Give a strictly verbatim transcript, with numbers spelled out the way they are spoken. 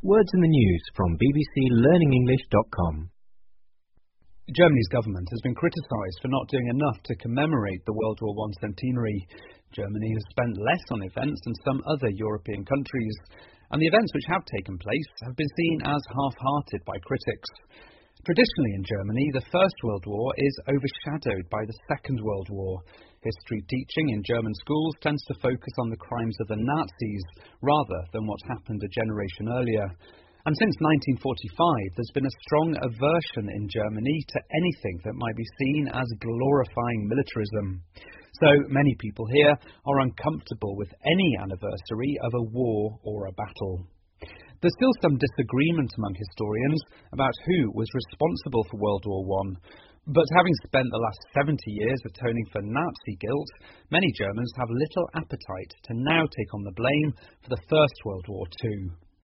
Words in the news from b b c learning english dot com. Germany's government has been criticised for not doing enough to commemorate the World War One centenary. Germany has spent less on events than some other European countries, and the events which have taken place have been seen as half-hearted by critics. Traditionally in Germany, the First World War is overshadowed by the Second World War. History teaching in German schools tends to focus on the crimes of the Nazis rather than what happened a generation earlier. And since nineteen forty-five, there's been a strong aversion in Germany to anything that might be seen as glorifying militarism. So many people here are uncomfortable with any anniversary of a war or a battle. There's still some disagreement among historians about who was responsible for World War One, but having spent the last seventy years atoning for Nazi guilt, many Germans have little appetite to now take on the blame for the First World War too.